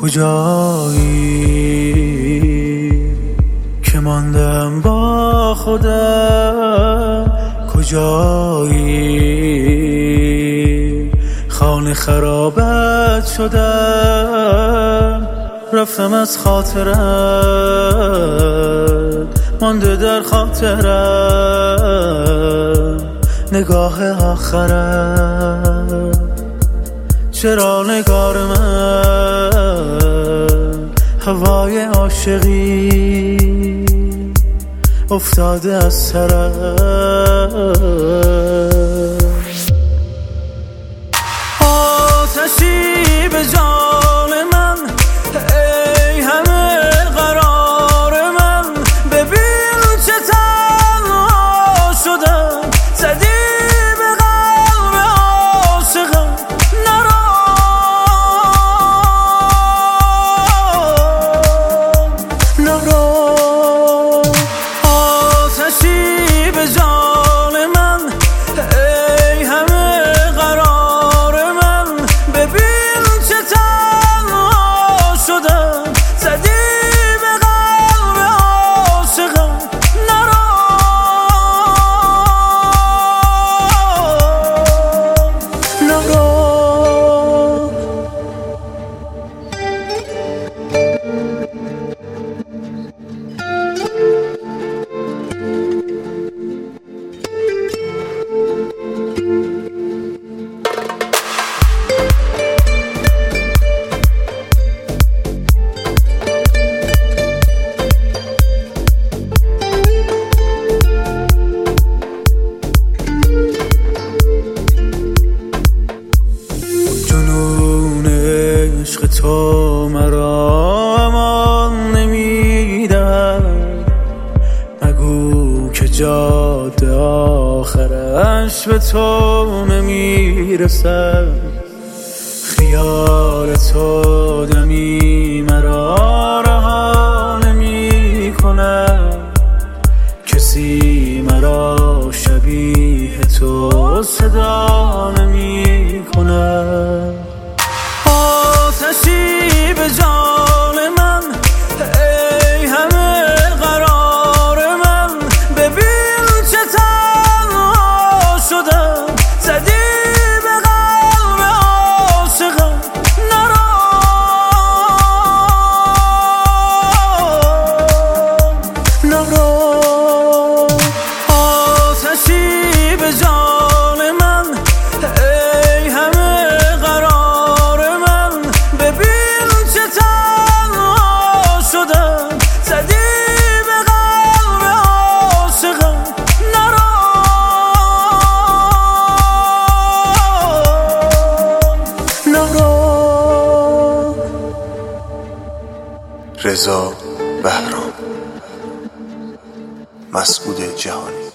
کجایی که ماندم با خودم؟ کجایی خانه خرابت شدم؟ رفتم از خاطرم، مانده در خاطرم نگاه آخرم. چرا نگار من هوای عاشقی افتاده از سرم؟ آتشی به جان من، ای همه قرار من، ببین چه تنها شدم. زدی به قلب عاشقم نرو، نرو. آتشی به جان من، ای همه قرار من، ببین چه تنها شدم. زدی به قلب عاشقم نرو، نرو. جنون عشق تو مرا امان نمیدهد. مگو که جاده آخرش به تو نمیرسد. خیال تو دمی مرا رها نمی کند. کسی مرا شبیه تو صدا نمی کند. آتشی به جان من، ای همه قرار من، ببین چه تنها شدم. زدی به قلب عاشقم نرو، نرو. آتشی به جان من، ای همه قرار من، ببین چه تنها شدم. زدی به قلب عاشقم نرو، نرو. رضا بهرام، مسعود جهانی.